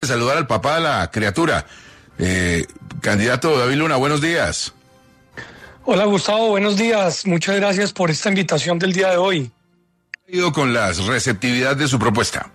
saludar al papá de la criatura. Candidato David Luna, buenos días. Hola Gustavo, buenos días. Muchas gracias por esta invitación del día de hoy. ¿Qué ha ido con la receptividad de su propuesta?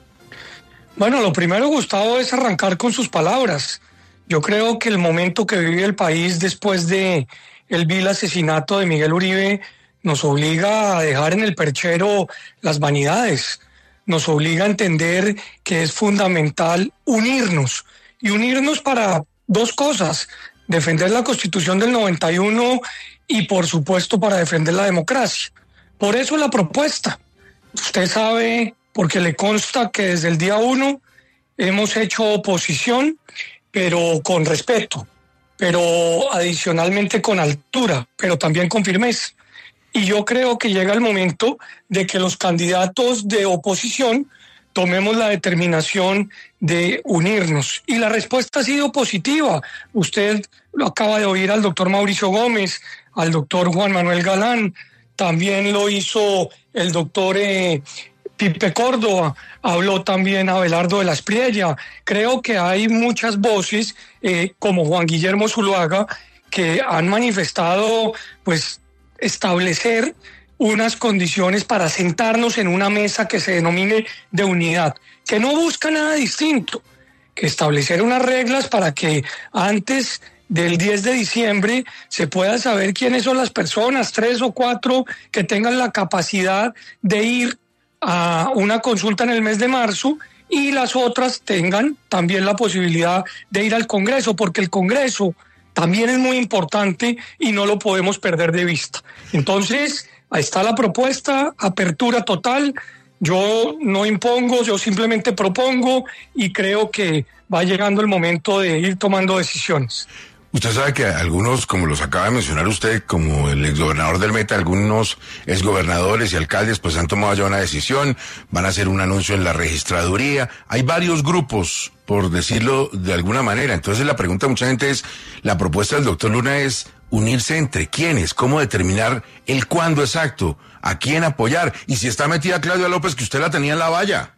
Bueno, lo primero, Gustavo, es arrancar con sus palabras. Yo creo que el momento que vive el país después de el vil asesinato de Miguel Uribe nos obliga a dejar en el perchero las vanidades. Nos obliga a entender que es fundamental unirnos. Y unirnos para dos cosas: defender la Constitución del 91 y, por supuesto, para defender la democracia. Por eso la propuesta. Usted sabe, porque le consta, que desde el día 1 hemos hecho oposición, pero con respeto, pero adicionalmente con altura, pero también con firmeza. Y yo creo que llega el momento de que los candidatos de oposición tomemos la determinación de unirnos. Y la respuesta ha sido positiva. Usted lo acaba de oír al doctor Mauricio Gómez, al doctor Juan Manuel Galán, también lo hizo el doctor Pipe Córdoba, habló también Abelardo de la Espriella. Creo que hay muchas voces, como Juan Guillermo Zuluaga, que han manifestado, pues, establecer unas condiciones para sentarnos en una mesa que se denomine de unidad, que no busca nada distinto que establecer unas reglas para que antes del 10 de diciembre se pueda saber quiénes son las personas, 3 o 4, que tengan la capacidad de ir a una consulta en el mes de marzo, y las otras tengan también la posibilidad de ir al Congreso, porque el Congreso también es muy importante y no lo podemos perder de vista. Entonces, ahí está la propuesta, apertura total. Yo no impongo, yo simplemente propongo, y creo que va llegando el momento de ir tomando decisiones. Usted sabe que algunos, como los acaba de mencionar usted, como el exgobernador del Meta, algunos exgobernadores y alcaldes, pues han tomado ya una decisión, van a hacer un anuncio en la registraduría. Hay varios grupos, por decirlo de alguna manera. Entonces la pregunta de mucha gente es, la propuesta del doctor Luna es unirse entre quiénes, cómo determinar el cuándo exacto, a quién apoyar, y si está metida Claudia López, que usted la tenía en la valla.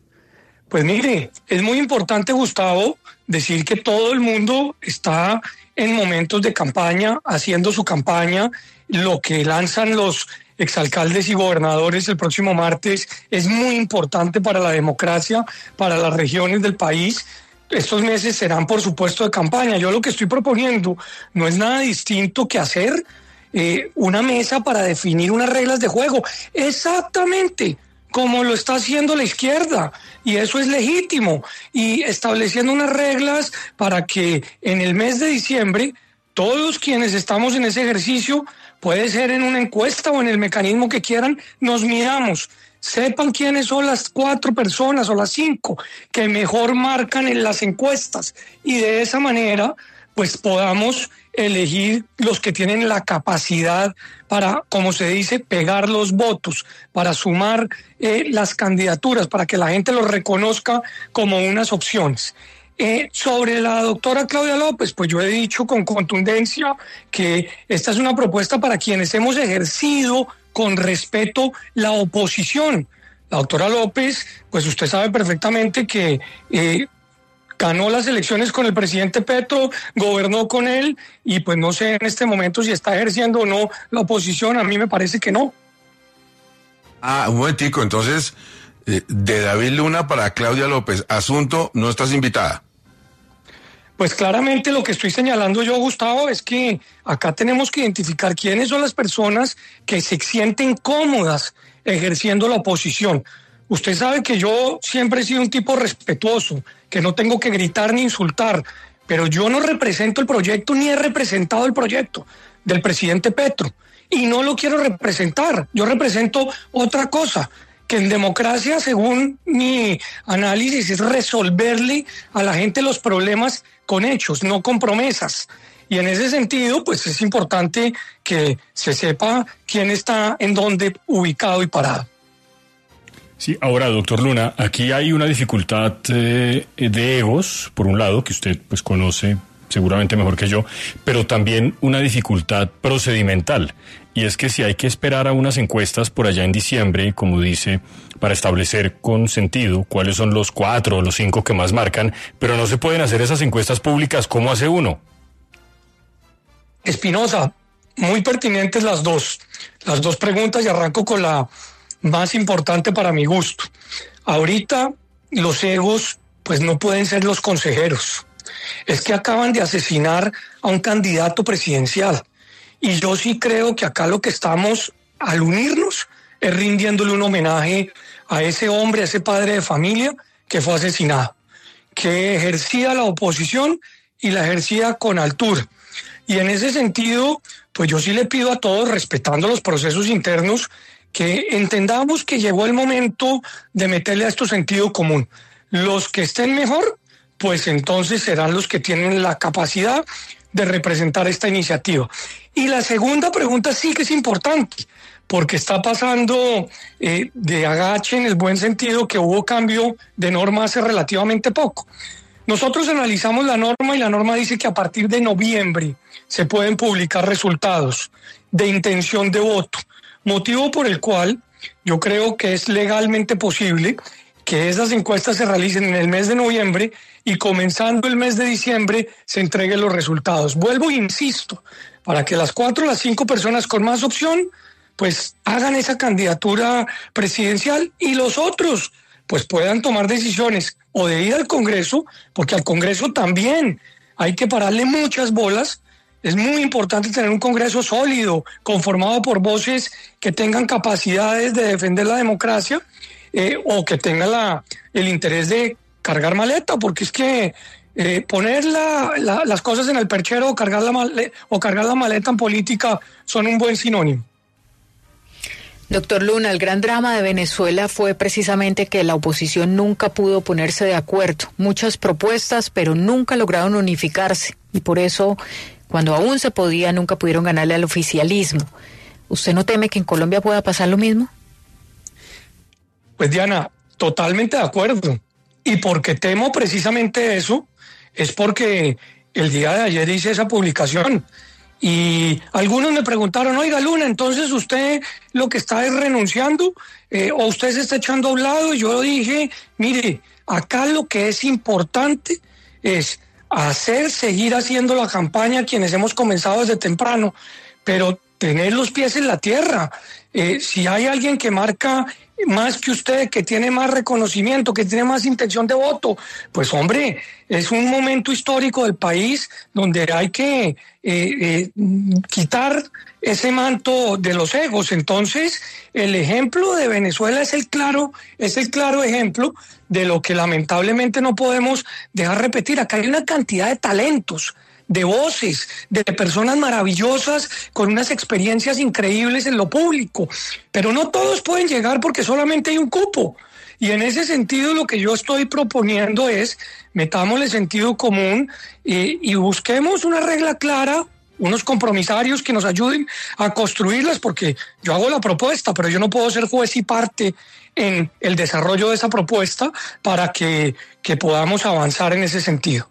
Pues mire, es muy importante, Gustavo, decir que todo el mundo está en momentos de campaña, haciendo su campaña. Lo que lanzan los exalcaldes y gobernadores el próximo martes es muy importante para la democracia, para las regiones del país. Estos meses serán, por supuesto, de campaña. Yo lo que estoy proponiendo no es nada distinto que hacer una mesa para definir unas reglas de juego. Exactamente como lo está haciendo la izquierda, y eso es legítimo, y estableciendo unas reglas para que en el mes de diciembre todos quienes estamos en ese ejercicio, puede ser en una encuesta o en el mecanismo que quieran, nos midamos, sepan quiénes son las 4 personas o las 5 que mejor marcan en las encuestas, y de esa manera pues podamos elegir los que tienen la capacidad para, como se dice, pegar los votos, para sumar las candidaturas, para que la gente los reconozca como unas opciones. Sobre la doctora Claudia López, pues yo he dicho con contundencia que esta es una propuesta para quienes hemos ejercido con respeto la oposición. La doctora López, pues usted sabe perfectamente que ganó las elecciones con el presidente Petro, gobernó con él, y pues no sé en este momento si está ejerciendo o no la oposición. A mí me parece que no. Un momentico, entonces, de David Luna para Claudia López, asunto, no estás invitada. Pues claramente lo que estoy señalando yo, Gustavo, es que acá tenemos que identificar quiénes son las personas que se sienten cómodas ejerciendo la oposición. Usted sabe que yo siempre he sido un tipo respetuoso, que no tengo que gritar ni insultar, pero yo no represento el proyecto ni he representado el proyecto del presidente Petro, y no lo quiero representar. Yo represento otra cosa, que en democracia, según mi análisis, es resolverle a la gente los problemas con hechos, no con promesas. Y en ese sentido, pues es importante que se sepa quién está en dónde ubicado y parado. Sí, ahora, doctor Luna, aquí hay una dificultad de egos, por un lado, que usted pues conoce seguramente mejor que yo, pero también una dificultad procedimental. y es que si hay que esperar a unas encuestas por allá en diciembre, como dice, para establecer con sentido cuáles son los 4 o los 5 que más marcan, pero no se pueden hacer esas encuestas públicas, ¿cómo hace uno? Espinosa, muy pertinentes las dos preguntas, y arranco con la más importante para mi gusto. Ahorita los egos pues no pueden ser los consejeros. Es que acaban de asesinar a un candidato presidencial. Y yo sí creo que acá lo que estamos, al unirnos, es rindiéndole un homenaje a ese hombre, a ese padre de familia que fue asesinado, que ejercía la oposición y la ejercía con altura. Y en ese sentido, pues yo sí le pido a todos, respetando los procesos internos, que entendamos que llegó el momento de meterle a esto sentido común. Los que estén mejor, pues entonces serán los que tienen la capacidad de representar esta iniciativa. Y la segunda pregunta sí que es importante, porque está pasando de agache en el buen sentido, que hubo cambio de norma hace relativamente poco. Nosotros analizamos la norma y la norma dice que a partir de noviembre se pueden publicar resultados de intención de voto, motivo por el cual yo creo que es legalmente posible que esas encuestas se realicen en el mes de noviembre y comenzando el mes de diciembre se entreguen los resultados. Vuelvo e insisto, para que las 4 o las 5 personas con más opción pues hagan esa candidatura presidencial y los otros pues puedan tomar decisiones o de ir al Congreso, porque al Congreso también hay que pararle muchas bolas. Es muy importante tener un Congreso sólido, conformado por voces que tengan capacidades de defender la democracia, o que tengan el interés de cargar maleta, porque es que poner las cosas en el perchero o cargar la maleta en política son un buen sinónimo. Doctor Luna, el gran drama de Venezuela fue precisamente que la oposición nunca pudo ponerse de acuerdo. Muchas propuestas, pero nunca lograron unificarse. Y por eso, cuando aún se podía, nunca pudieron ganarle al oficialismo. ¿Usted no teme que en Colombia pueda pasar lo mismo? Pues Diana, totalmente de acuerdo. Y porque temo precisamente eso, es porque el día de ayer hice esa publicación. Y algunos me preguntaron, oiga Luna, entonces usted lo que está es renunciando, o usted se está echando a un lado. Y yo dije, mire, acá lo que es importante es seguir haciendo la campaña quienes hemos comenzado desde temprano, pero tener los pies en la tierra. Si hay alguien que marca más que usted, que tiene más reconocimiento, que tiene más intención de voto, pues hombre, es un momento histórico del país donde hay que quitar ese manto de los egos. Entonces, el ejemplo de Venezuela es el claro ejemplo de lo que lamentablemente no podemos dejar repetir. Acá hay una cantidad de talentos, de voces, de personas maravillosas con unas experiencias increíbles en lo público, pero no todos pueden llegar porque solamente hay un cupo. Y en ese sentido lo que yo estoy proponiendo es metámosle sentido común y busquemos una regla clara, unos compromisarios que nos ayuden a construirlas, porque yo hago la propuesta, pero yo no puedo ser juez y parte en el desarrollo de esa propuesta para que podamos avanzar en ese sentido.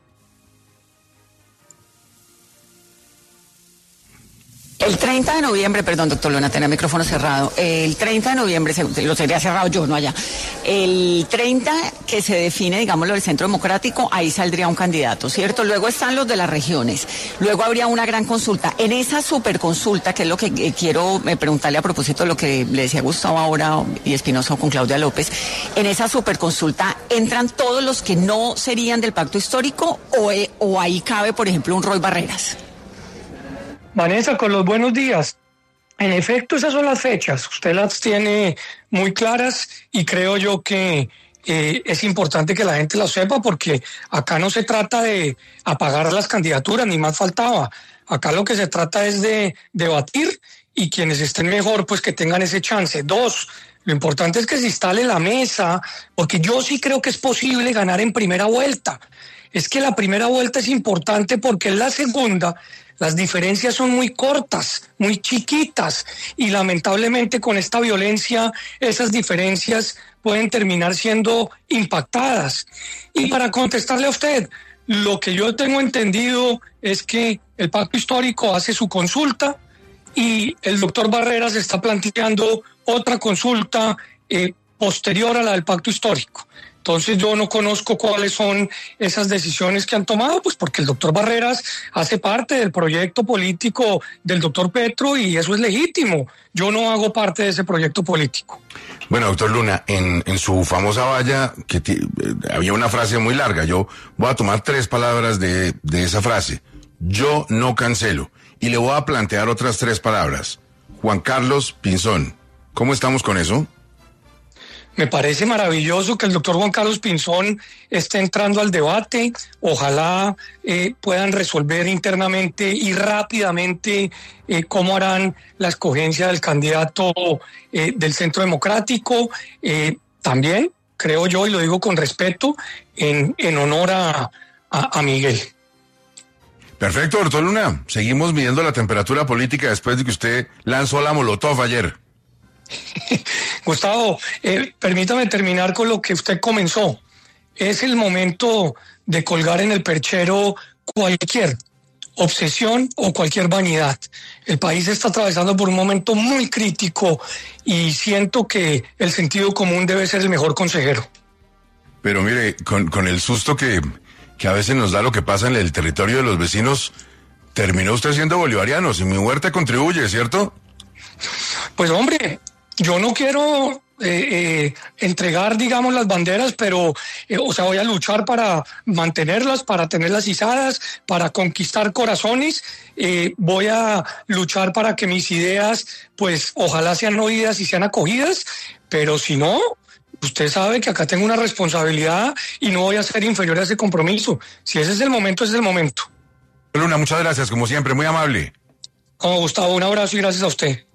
El 30 de noviembre, perdón, doctor Luna, tenía el micrófono cerrado. El 30 de noviembre, lo sería cerrado yo, no allá. El 30 que se define, digámoslo, el Centro Democrático, ahí saldría un candidato, ¿cierto? Luego están los de las regiones. Luego habría una gran consulta. En esa superconsulta, que es lo que quiero preguntarle a propósito de lo que le decía Gustavo ahora y Espinosa con Claudia López, en esa superconsulta, ¿entran todos los que no serían del pacto histórico o ahí cabe, por ejemplo, un Roy Barreras? Vanessa, con los buenos días. En efecto, esas son las fechas. Usted las tiene muy claras y creo yo que es importante que la gente lo sepa, porque acá no se trata de apagar las candidaturas, ni más faltaba. Acá lo que se trata es de debatir y quienes estén mejor, pues que tengan ese chance. 2, lo importante es que se instale la mesa, porque yo sí creo que es posible ganar en primera vuelta. Es que la primera vuelta es importante porque en la segunda las diferencias son muy cortas, muy chiquitas, y lamentablemente con esta violencia esas diferencias pueden terminar siendo impactadas. Y para contestarle a usted, lo que yo tengo entendido es que el pacto histórico hace su consulta y el doctor Barreras está planteando otra consulta posterior a la del pacto histórico. Entonces yo no conozco cuáles son esas decisiones que han tomado, pues porque el doctor Barreras hace parte del proyecto político del doctor Petro y eso es legítimo. Yo no hago parte de ese proyecto político. Bueno, doctor Luna, en su famosa valla había una frase muy larga. Yo voy a tomar 3 palabras de esa frase. Yo no cancelo. Y le voy a plantear otras 3 palabras. Juan Carlos Pinzón. ¿Cómo estamos con eso? Me parece maravilloso que el doctor Juan Carlos Pinzón esté entrando al debate. Ojalá puedan resolver internamente y rápidamente cómo harán la escogencia del candidato del Centro Democrático. También, creo yo, y lo digo con respeto, en honor a Miguel. Perfecto, doctor Luna. Seguimos midiendo la temperatura política después de que usted lanzó la Molotov ayer. Gustavo, permítame terminar con lo que usted comenzó. Es el momento de colgar en el perchero cualquier obsesión o cualquier vanidad. El país está atravesando por un momento muy crítico y siento que el sentido común debe ser el mejor consejero. Pero mire, con el susto que a veces nos da lo que pasa en el territorio de los vecinos, terminó usted siendo bolivariano. Si mi huerta contribuye, ¿cierto? Pues hombre, yo no quiero entregar, digamos, las banderas, pero, voy a luchar para mantenerlas, para tenerlas izadas, para conquistar corazones. Voy a luchar para que mis ideas, pues, ojalá sean oídas y sean acogidas, pero si no, usted sabe que acá tengo una responsabilidad y no voy a ser inferior a ese compromiso. Si ese es el momento, ese es el momento. Luna, muchas gracias, como siempre, muy amable. Gustavo, un abrazo y gracias a usted.